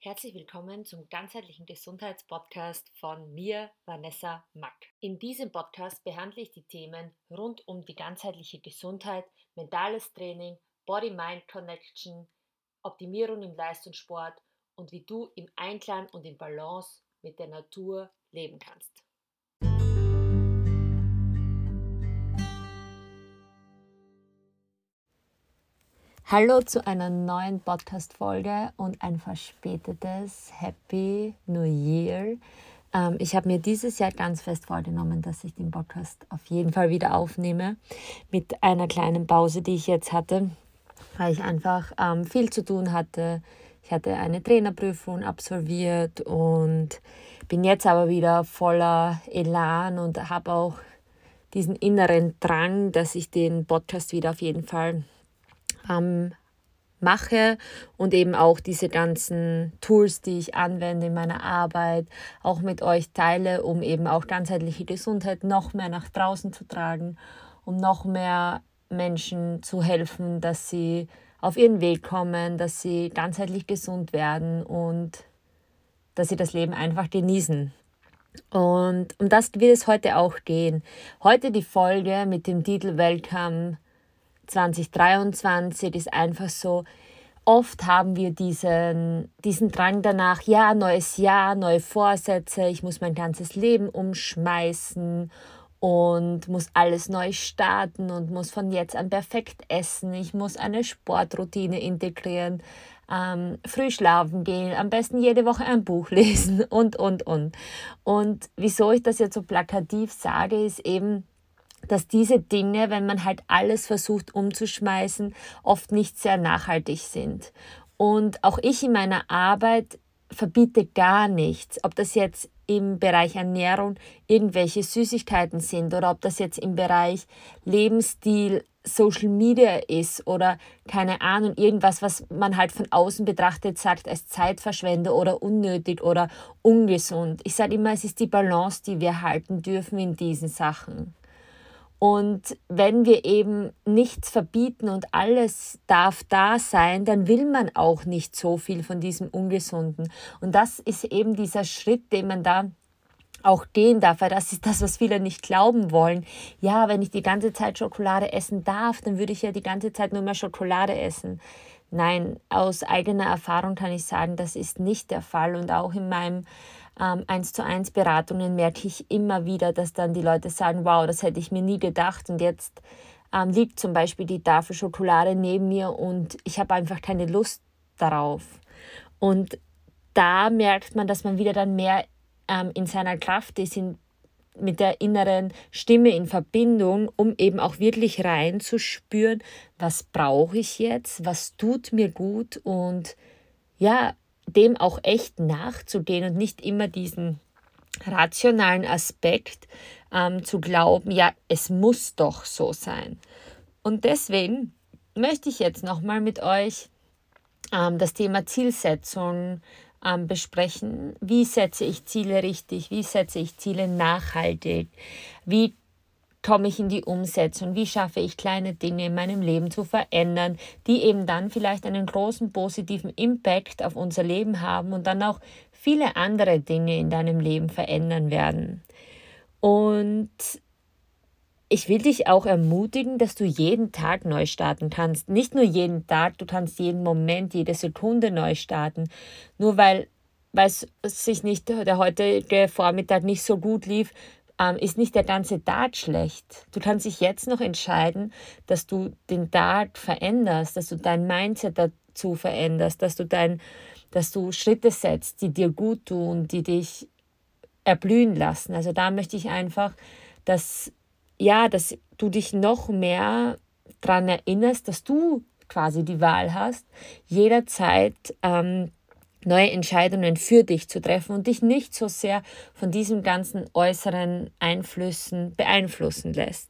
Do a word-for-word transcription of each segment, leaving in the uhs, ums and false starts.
Herzlich willkommen zum ganzheitlichen Gesundheitspodcast von mir, Vanessa Mack. In diesem Podcast behandle ich die Themen rund um die ganzheitliche Gesundheit, mentales Training, Body-Mind-Connection, Optimierung im Leistungssport und wie du im Einklang und in Balance mit der Natur leben kannst. Hallo zu einer neuen Podcast-Folge und ein verspätetes Happy New Year. Ähm, ich habe mir dieses Jahr ganz fest vorgenommen, dass ich den Podcast auf jeden Fall wieder aufnehme, mit einer kleinen Pause, die ich jetzt hatte, weil ich einfach ähm, viel zu tun hatte. Ich hatte eine Trainerprüfung absolviert und bin jetzt aber wieder voller Elan und habe auch diesen inneren Drang, dass ich den Podcast wieder auf jeden Fall ähm, mache und eben auch diese ganzen Tools, die ich anwende in meiner Arbeit, auch mit euch teile, um eben auch ganzheitliche Gesundheit noch mehr nach draußen zu tragen, um noch mehr Menschen zu helfen, dass sie auf ihren Weg kommen, dass sie ganzheitlich gesund werden und dass sie das Leben einfach genießen. Und um das wird es heute auch gehen. Heute die Folge mit dem Titel Welcome zwanzig dreiundzwanzig ist einfach so, oft haben wir diesen, diesen Drang danach, ja, neues Jahr, neue Vorsätze, ich muss mein ganzes Leben umschmeißen und muss alles neu starten und muss von jetzt an perfekt essen, ich muss eine Sportroutine integrieren, ähm, früh schlafen gehen, am besten jede Woche ein Buch lesen und, und, und. Und wieso ich das jetzt so plakativ sage, ist eben, dass diese Dinge, wenn man halt alles versucht umzuschmeißen, oft nicht sehr nachhaltig sind. Und auch ich in meiner Arbeit verbiete gar nichts, ob das jetzt im Bereich Ernährung irgendwelche Süßigkeiten sind oder ob das jetzt im Bereich Lebensstil, Social Media ist oder keine Ahnung, irgendwas, was man halt von außen betrachtet sagt als Zeitverschwender oder unnötig oder ungesund. Ich sage immer, es ist die Balance, die wir halten dürfen in diesen Sachen. Und wenn wir eben nichts verbieten und alles darf da sein, dann will man auch nicht so viel von diesem Ungesunden. Und das ist eben dieser Schritt, den man da auch gehen darf, weil das ist das, was viele nicht glauben wollen. Ja, wenn ich die ganze Zeit Schokolade essen darf, dann würde ich ja die ganze Zeit nur mehr Schokolade essen. Nein, aus eigener Erfahrung kann ich sagen, das ist nicht der Fall. Und auch in meinem ähm, eins zu eins Beratungen merke ich immer wieder, dass dann die Leute sagen, wow, das hätte ich mir nie gedacht. Und jetzt ähm, liegt zum Beispiel die Tafel Schokolade neben mir und ich habe einfach keine Lust darauf. Und da merkt man, dass man wieder dann mehr ähm, in seiner Kraft ist, in, mit der inneren Stimme in Verbindung, um eben auch wirklich reinzuspüren, was brauche ich jetzt, was tut mir gut und ja, dem auch echt nachzugehen und nicht immer diesen rationalen Aspekt ähm, zu glauben, ja, es muss doch so sein. Und deswegen möchte ich jetzt nochmal mit euch ähm, das Thema Zielsetzung ähm, besprechen. Wie setze ich Ziele richtig? Wie setze ich Ziele nachhaltig? Wie komme ich in die Umsetzung? Wie schaffe ich kleine Dinge in meinem Leben zu verändern, die eben dann vielleicht einen großen positiven Impact auf unser Leben haben und dann auch viele andere Dinge in deinem Leben verändern werden. Und ich will dich auch ermutigen, dass du jeden Tag neu starten kannst. Nicht nur jeden Tag, du kannst jeden Moment, jede Sekunde neu starten. Nur weil, weil es sich nicht der heutige Vormittag nicht so gut lief, ähm, ist nicht der ganze Tag schlecht. Du kannst dich jetzt noch entscheiden, dass du den Tag veränderst, dass du dein Mindset dazu veränderst, dass du, dein, dass du Schritte setzt, die dir gut tun, die dich erblühen lassen. Also da möchte ich einfach, dass ja, dass du dich noch mehr daran erinnerst, dass du quasi die Wahl hast, jederzeit ähm, neue Entscheidungen für dich zu treffen und dich nicht so sehr von diesen ganzen äußeren Einflüssen beeinflussen lässt.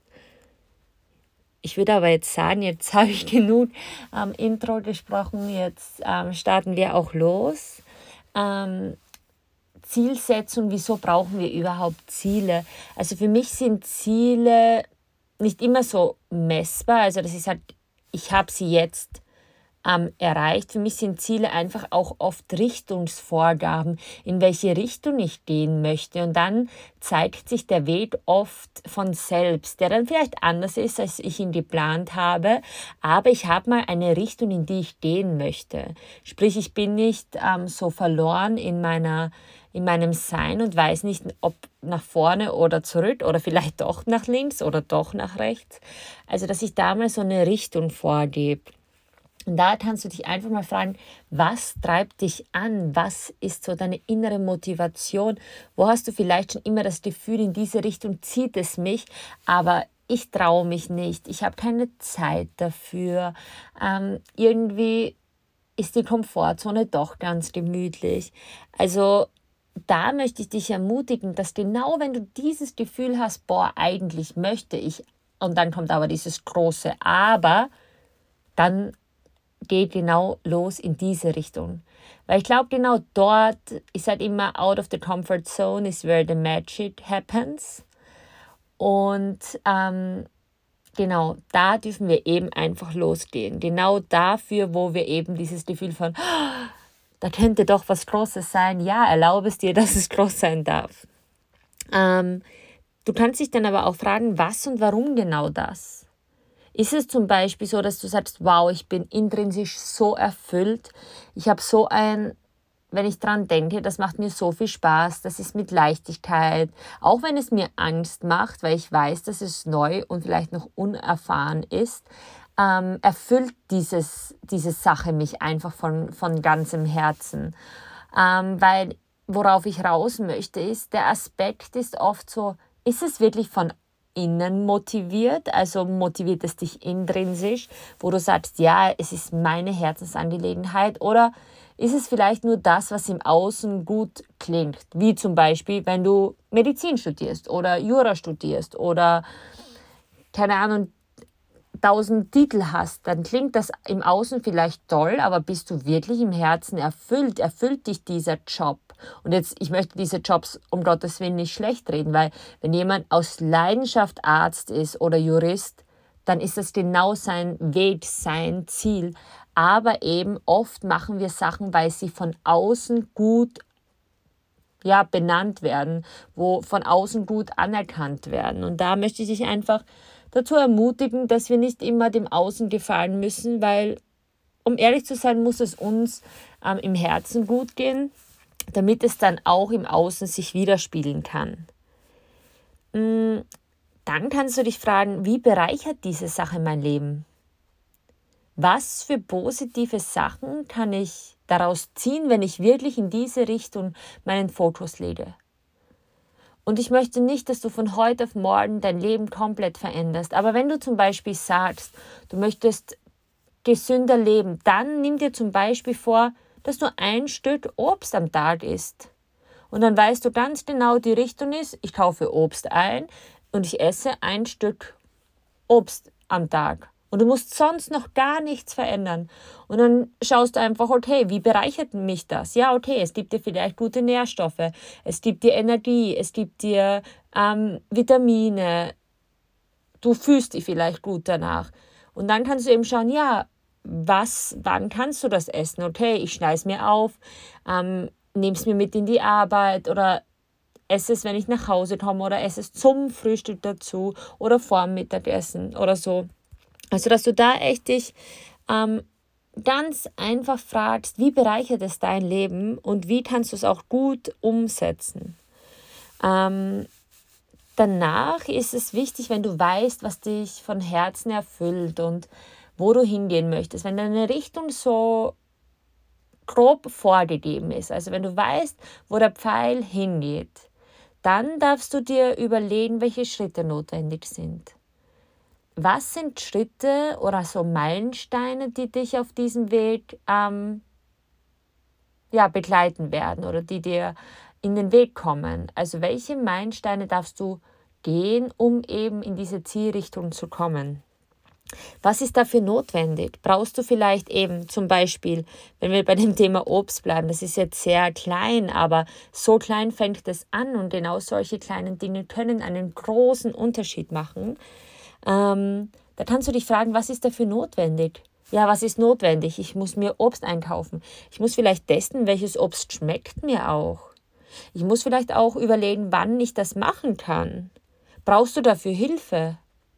Ich würde aber jetzt sagen, jetzt habe ich genug am ähm, Intro gesprochen, jetzt ähm, starten wir auch los. Ähm, Zielsetzung, wieso brauchen wir überhaupt Ziele? Also für mich sind Ziele nicht immer so messbar, also das ist halt, ich habe sie jetzt ähm, erreicht. Für mich sind Ziele einfach auch oft Richtungsvorgaben, in welche Richtung ich gehen möchte. Und dann zeigt sich der Weg oft von selbst, der dann vielleicht anders ist, als ich ihn geplant habe. Aber ich habe mal eine Richtung, in die ich gehen möchte. Sprich, ich bin nicht ähm, so verloren in meiner in meinem Sein und weiß nicht, ob nach vorne oder zurück oder vielleicht doch nach links oder doch nach rechts. Also, dass ich da mal so eine Richtung vorgebe. Und da kannst du dich einfach mal fragen, was treibt dich an? Was ist so deine innere Motivation? Wo hast du vielleicht schon immer das Gefühl, in diese Richtung zieht es mich, aber ich traue mich nicht. Ich habe keine Zeit dafür. Ähm, irgendwie ist die Komfortzone doch ganz gemütlich. Also da möchte ich dich ermutigen, dass genau wenn du dieses Gefühl hast, boah, eigentlich möchte ich, und dann kommt aber dieses große Aber, dann geh genau los in diese Richtung. Weil ich glaube, genau dort, ich sage immer, out of the comfort zone is where the magic happens. Und ähm, genau, da dürfen wir eben einfach losgehen. Genau dafür, wo wir eben dieses Gefühl von, oh, da könnte doch was Großes sein. Ja, erlaube es dir, dass es groß sein darf. Ähm, du kannst dich dann aber auch fragen, was und warum genau das? Ist es zum Beispiel so, dass du sagst, wow, ich bin intrinsisch so erfüllt, ich habe so ein, wenn ich dran denke, das macht mir so viel Spaß, das ist mit Leichtigkeit, auch wenn es mir Angst macht, weil ich weiß, dass es neu und vielleicht noch unerfahren ist, ähm, erfüllt dieses, diese Sache mich einfach von, von ganzem Herzen. Ähm, weil worauf ich raus möchte, ist, der Aspekt ist oft so, ist es wirklich von innen motiviert, also motiviert es dich intrinsisch, wo du sagst, ja, es ist meine Herzensangelegenheit, oder ist es vielleicht nur das, was im Außen gut klingt, wie zum Beispiel, wenn du Medizin studierst oder Jura studierst oder, keine Ahnung, tausend Titel hast, dann klingt das im Außen vielleicht toll, aber bist du wirklich im Herzen erfüllt? Erfüllt dich dieser Job? Und jetzt, ich möchte diese Jobs um Gottes Willen nicht schlecht reden, weil wenn jemand aus Leidenschaft Arzt ist oder Jurist, dann ist das genau sein Weg, sein Ziel. Aber eben oft machen wir Sachen, weil sie von außen gut ja, benannt werden, wo von außen gut anerkannt werden. Und da möchte ich dich einfach dazu ermutigen, dass wir nicht immer dem Außen gefallen müssen, weil, um ehrlich zu sein, muss es uns ähm, im Herzen gut gehen, damit es dann auch im Außen sich widerspiegeln kann. Mm, Dann kannst du dich fragen, wie bereichert diese Sache mein Leben? Was für positive Sachen kann ich daraus ziehen, wenn ich wirklich in diese Richtung meinen Fokus lege? Und ich möchte nicht, dass du von heute auf morgen dein Leben komplett veränderst. Aber wenn du zum Beispiel sagst, du möchtest gesünder leben, dann nimm dir zum Beispiel vor, dass du ein Stück Obst am Tag isst. Und dann weißt du ganz genau, die Richtung ist, ich kaufe Obst ein und ich esse ein Stück Obst am Tag. Und du musst sonst noch gar nichts verändern. Und dann schaust du einfach, okay, wie bereichert mich das? Ja, okay, es gibt dir vielleicht gute Nährstoffe, es gibt dir Energie, es gibt dir ähm, Vitamine, du fühlst dich vielleicht gut danach. Und dann kannst du eben schauen, ja, was, wann kannst du das essen? Okay, ich schneide es mir auf, ähm, nehme es mir mit in die Arbeit oder esse es, wenn ich nach Hause komme oder esse es zum Frühstück dazu oder vor dem Mittagessen oder so. Also, dass du da echt dich ähm, ganz einfach fragst, wie bereichert es dein Leben und wie kannst du es auch gut umsetzen. Ähm, danach ist es wichtig, wenn du weißt, was dich von Herzen erfüllt und wo du hingehen möchtest. Wenn deine Richtung so grob vorgegeben ist, also wenn du weißt, wo der Pfeil hingeht, dann darfst du dir überlegen, welche Schritte notwendig sind. Was sind Schritte oder so Meilensteine, die dich auf diesem Weg ähm, ja, begleiten werden oder die dir in den Weg kommen? Also welche Meilensteine darfst du gehen, um eben in diese Zielrichtung zu kommen? Was ist dafür notwendig? Brauchst du vielleicht eben zum Beispiel, wenn wir bei dem Thema Obst bleiben, das ist jetzt sehr klein, aber so klein fängt es an und genau solche kleinen Dinge können einen großen Unterschied machen. Ähm, da kannst du dich fragen, was ist dafür notwendig? Ja, was ist notwendig? Ich muss mir Obst einkaufen. Ich muss vielleicht testen, welches Obst schmeckt mir auch. Ich muss vielleicht auch überlegen, wann ich das machen kann. Brauchst du dafür Hilfe?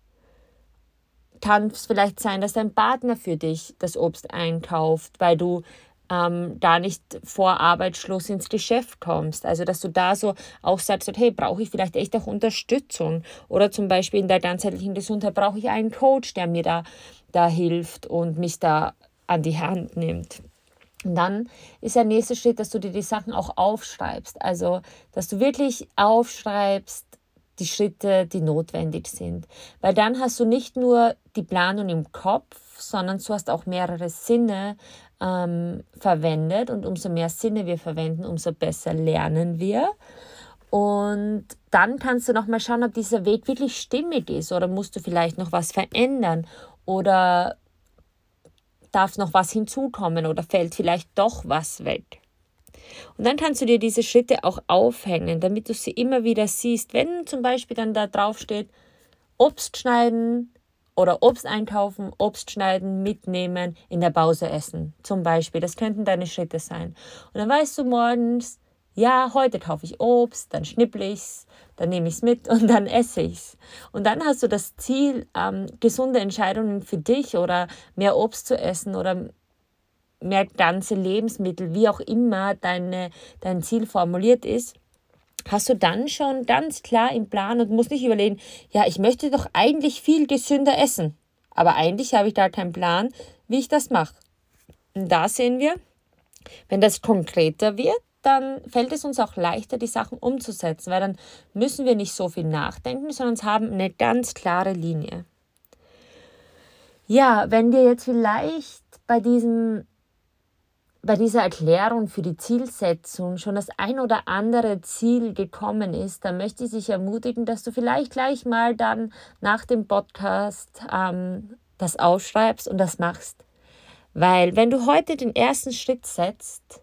Kann es vielleicht sein, dass dein Partner für dich das Obst einkauft, weil du ähm, da nicht vor Arbeitsschluss ins Geschäft kommst. Also, dass du da so auch sagst, hey, brauche ich vielleicht echt auch Unterstützung? Oder zum Beispiel in der ganzheitlichen Gesundheit brauche ich einen Coach, der mir da, da hilft und mich da an die Hand nimmt. Und dann ist der nächste Schritt, dass du dir die Sachen auch aufschreibst. Also, dass du wirklich aufschreibst, die Schritte, die notwendig sind. Weil dann hast du nicht nur die Planung im Kopf, sondern du hast auch mehrere Sinne ähm, verwendet. Und umso mehr Sinne wir verwenden, umso besser lernen wir. Und dann kannst du nochmal schauen, ob dieser Weg wirklich stimmig ist. Oder musst du vielleicht noch was verändern. Oder darf noch was hinzukommen. Oder fällt vielleicht doch was weg. Und dann kannst du dir diese Schritte auch aufhängen, damit du sie immer wieder siehst. Wenn zum Beispiel dann da drauf steht, Obst schneiden oder Obst einkaufen, Obst schneiden, mitnehmen, in der Pause essen. Zum Beispiel, das könnten deine Schritte sein. Und dann weißt du morgens, ja, heute kaufe ich Obst, dann schnipple ich es, dann nehme ich es mit und dann esse ich es. Und dann hast du das Ziel, ähm, gesunde Entscheidungen für dich oder mehr Obst zu essen oder mehr ganze Lebensmittel, wie auch immer deine, dein Ziel formuliert ist, hast du dann schon ganz klar im Plan und musst nicht überlegen, ja, ich möchte doch eigentlich viel gesünder essen, aber eigentlich habe ich da keinen Plan, wie ich das mache. Und da sehen wir, wenn das konkreter wird, dann fällt es uns auch leichter, die Sachen umzusetzen, weil dann müssen wir nicht so viel nachdenken, sondern haben eine ganz klare Linie. Ja, wenn wir jetzt vielleicht bei diesem bei dieser Erklärung für die Zielsetzung schon das ein oder andere Ziel gekommen ist, dann möchte ich dich ermutigen, dass du vielleicht gleich mal dann nach dem Podcast ähm, das aufschreibst und das machst. Weil wenn du heute den ersten Schritt setzt,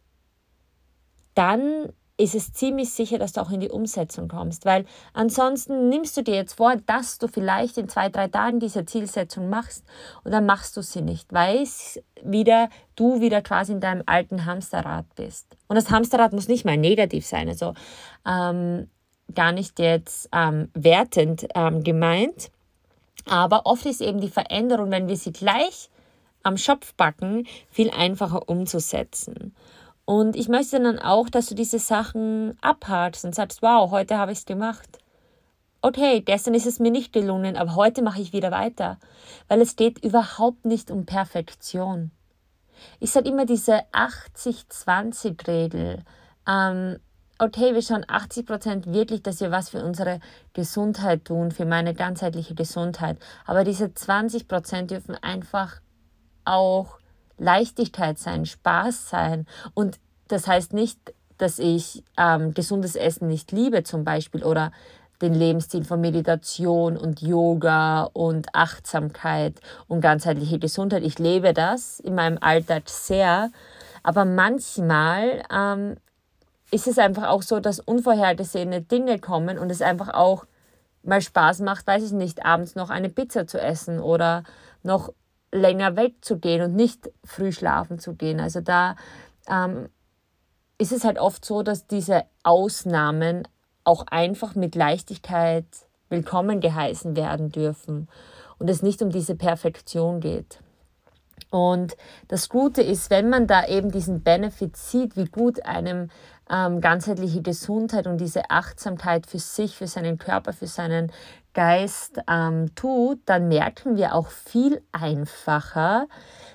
dann ist es ziemlich sicher, dass du auch in die Umsetzung kommst. Weil ansonsten nimmst du dir jetzt vor, dass du vielleicht in zwei, drei Tagen diese Zielsetzung machst und dann machst du sie nicht, weil wieder, du wieder quasi in deinem alten Hamsterrad bist. Und das Hamsterrad muss nicht mal negativ sein, also ähm, gar nicht jetzt ähm, wertend ähm, gemeint, aber oft ist eben die Veränderung, wenn wir sie gleich am Schopf packen, viel einfacher umzusetzen. Und ich möchte dann auch, dass du diese Sachen abhakst und sagst, wow, heute habe ich es gemacht. Okay, gestern ist es mir nicht gelungen, aber heute mache ich wieder weiter. Weil es geht überhaupt nicht um Perfektion. Ich sage immer diese achtzig zwanzig Regel. Ähm, okay, wir schauen achtzig Prozent wirklich, dass wir was für unsere Gesundheit tun, für meine ganzheitliche Gesundheit. Aber diese zwanzig Prozent dürfen einfach auch Leichtigkeit sein, Spaß sein. Und das heißt nicht, dass ich ähm, gesundes Essen nicht liebe zum Beispiel oder den Lebensstil von Meditation und Yoga und Achtsamkeit und ganzheitliche Gesundheit. Ich lebe das in meinem Alltag sehr, aber manchmal ähm, ist es einfach auch so, dass unvorhergesehene Dinge kommen und es einfach auch mal Spaß macht, weiß ich nicht, abends noch eine Pizza zu essen oder noch länger wegzugehen und nicht früh schlafen zu gehen. Also da ähm, ist es halt oft so, dass diese Ausnahmen auch einfach mit Leichtigkeit willkommen geheißen werden dürfen und es nicht um diese Perfektion geht. Und das Gute ist, wenn man da eben diesen Benefit sieht, wie gut einem ähm, ganzheitliche Gesundheit und diese Achtsamkeit für sich, für seinen Körper, für seinen Geist ähm, tut, dann merken wir auch viel einfacher,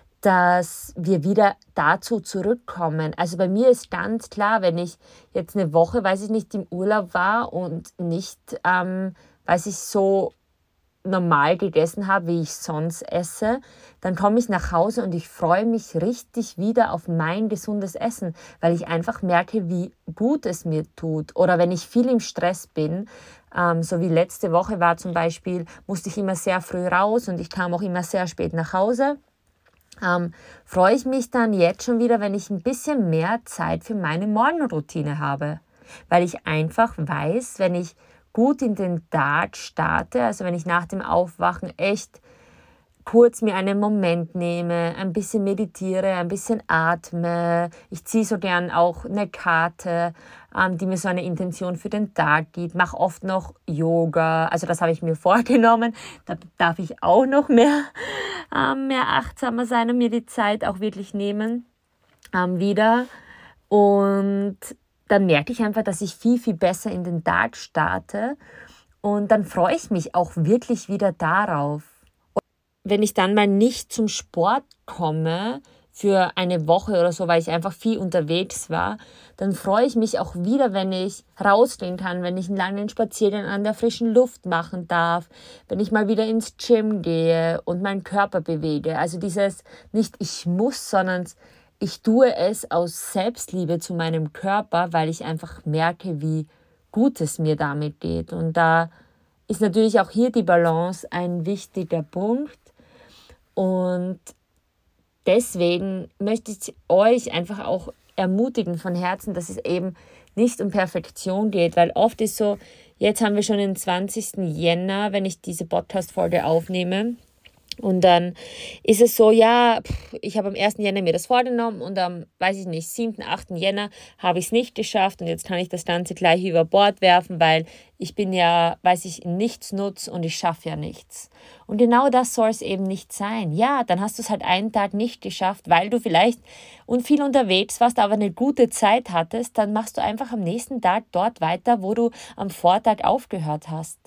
dass wir wieder dazu zurückkommen. Also bei mir ist ganz klar, wenn ich jetzt eine Woche, weiß ich nicht, im Urlaub war und nicht, ähm, weiß ich, so normal gegessen habe, wie ich sonst esse, dann komme ich nach Hause und ich freue mich richtig wieder auf mein gesundes Essen, weil ich einfach merke, wie gut es mir tut. Oder wenn ich viel im Stress bin, ähm, so wie letzte Woche war zum Beispiel, musste ich immer sehr früh raus und ich kam auch immer sehr spät nach Hause. Ähm, freue ich mich dann jetzt schon wieder, wenn ich ein bisschen mehr Zeit für meine Morgenroutine habe, weil ich einfach weiß, wenn ich gut in den Tag starte, also wenn ich nach dem Aufwachen echt kurz mir einen Moment nehme, ein bisschen meditiere, ein bisschen atme. Ich ziehe so gern auch eine Karte, ähm, die mir so eine Intention für den Tag gibt. Mache oft noch Yoga, also das habe ich mir vorgenommen. Da darf ich auch noch mehr, ähm, mehr achtsamer sein und mir die Zeit auch wirklich nehmen ähm, wieder. Und dann merke ich einfach, dass ich viel, viel besser in den Tag starte. Und dann freue ich mich auch wirklich wieder darauf. Wenn ich dann mal nicht zum Sport komme für eine Woche oder so, weil ich einfach viel unterwegs war, dann freue ich mich auch wieder, wenn ich rausgehen kann, wenn ich einen langen Spaziergang an der frischen Luft machen darf, wenn ich mal wieder ins Gym gehe und meinen Körper bewege. Also dieses nicht ich muss, sondern ich tue es aus Selbstliebe zu meinem Körper, weil ich einfach merke, wie gut es mir damit geht. Und da ist natürlich auch hier die Balance ein wichtiger Punkt. Und deswegen möchte ich euch einfach auch ermutigen von Herzen, dass es eben nicht um Perfektion geht, weil oft ist so, jetzt haben wir schon den zwanzigsten Jänner, wenn ich diese Podcast-Folge aufnehme. Und dann ist es so, ja, ich habe am ersten Jänner mir das vorgenommen und am, weiß ich nicht, siebten, achten Jänner habe ich es nicht geschafft und jetzt kann ich das Ganze gleich über Bord werfen, weil ich bin ja, weiß ich, nichts nutz und ich schaffe ja nichts. Und genau das soll es eben nicht sein. Ja, dann hast du es halt einen Tag nicht geschafft, weil du vielleicht und viel unterwegs warst, aber eine gute Zeit hattest, dann machst du einfach am nächsten Tag dort weiter, wo du am Vortag aufgehört hast.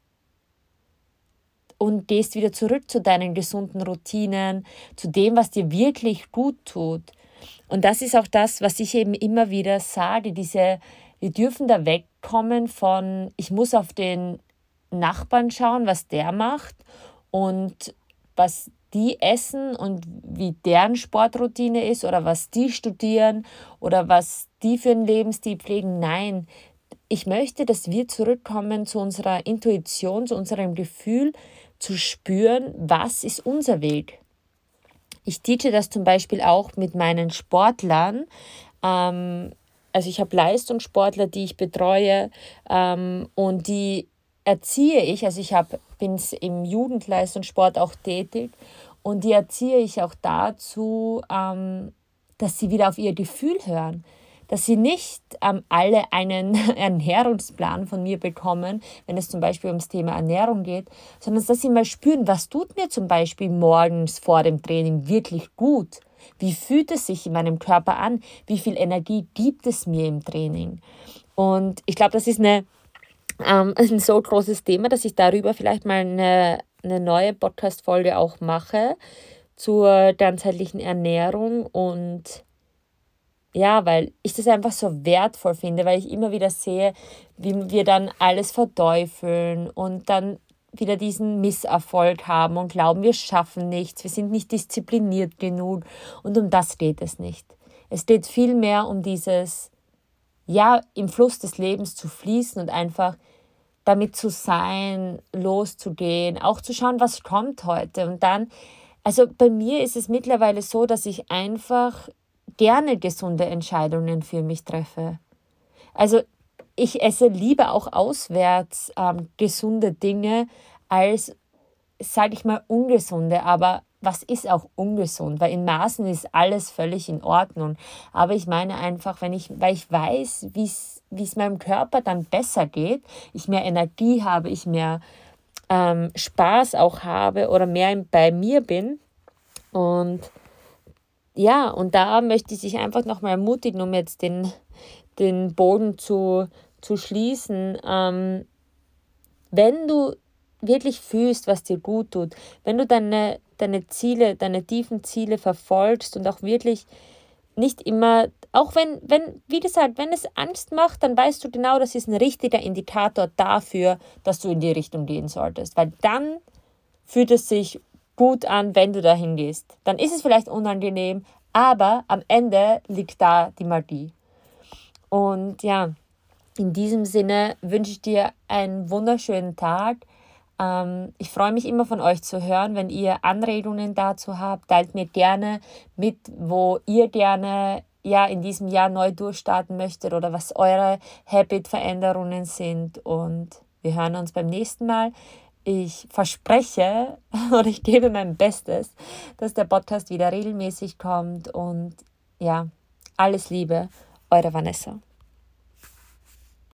Und gehst wieder zurück zu deinen gesunden Routinen, zu dem, was dir wirklich gut tut. Und das ist auch das, was ich eben immer wieder sage, diese, wir dürfen da wegkommen von, ich muss auf den Nachbarn schauen, was der macht und was die essen und wie deren Sportroutine ist oder was die studieren oder was die für einen Lebensstil pflegen. Nein, ich möchte, dass wir zurückkommen zu unserer Intuition, zu unserem Gefühl, zu spüren, was ist unser Weg. Ich teache das zum Beispiel auch mit meinen Sportlern. Ähm, also ich habe Leistungssportler, die ich betreue ähm, und die erziehe ich, also ich hab, bin im Jugendleistungssport auch tätig und die erziehe ich auch dazu, ähm, dass sie wieder auf ihr Gefühl hören. Dass sie nicht ähm, alle einen Ernährungsplan von mir bekommen, wenn es zum Beispiel ums Thema Ernährung geht, sondern dass sie mal spüren, was tut mir zum Beispiel morgens vor dem Training wirklich gut? Wie fühlt es sich in meinem Körper an? Wie viel Energie gibt es mir im Training? Und ich glaube, das ist eine, ähm, ein so großes Thema, dass ich darüber vielleicht mal eine, eine neue Podcast-Folge auch mache zur ganzheitlichen Ernährung und ja, weil ich das einfach so wertvoll finde, weil ich immer wieder sehe, wie wir dann alles verteufeln und dann wieder diesen Misserfolg haben und glauben, wir schaffen nichts, wir sind nicht diszipliniert genug und um das geht es nicht. Es geht vielmehr um dieses, ja, im Fluss des Lebens zu fließen und einfach damit zu sein, loszugehen, auch zu schauen, was kommt heute und dann, also bei mir ist es mittlerweile so, dass ich einfach gerne gesunde Entscheidungen für mich treffe. Also ich esse lieber auch auswärts ähm, gesunde Dinge als, sage ich mal, ungesunde. Aber was ist auch ungesund? Weil in Maßen ist alles völlig in Ordnung. Aber ich meine einfach, wenn ich, weil ich weiß, wie es meinem Körper dann besser geht, ich mehr Energie habe, ich mehr ähm, Spaß auch habe oder mehr bei mir bin und ja, und da möchte ich dich einfach nochmal ermutigen, um jetzt den, den Boden zu, zu schließen. Ähm, wenn du wirklich fühlst, was dir gut tut, wenn du deine, deine Ziele, deine tiefen Ziele verfolgst und auch wirklich nicht immer, auch wenn, wenn, wie gesagt, wenn es Angst macht, dann weißt du genau, das ist ein richtiger Indikator dafür, dass du in die Richtung gehen solltest. Weil dann fühlt es sich gut an, wenn du dahin gehst. Dann ist es vielleicht unangenehm, aber am Ende liegt da die Magie. Und ja, in diesem Sinne wünsche ich dir einen wunderschönen Tag. Ähm, ich freue mich immer von euch zu hören, wenn ihr Anregungen dazu habt. Teilt mir gerne mit, wo ihr gerne ja, in diesem Jahr neu durchstarten möchtet oder was eure Habit-Veränderungen sind. Und wir hören uns beim nächsten Mal. Ich verspreche oder ich gebe mein Bestes, dass der Podcast wieder regelmäßig kommt und ja, alles Liebe, eure Vanessa.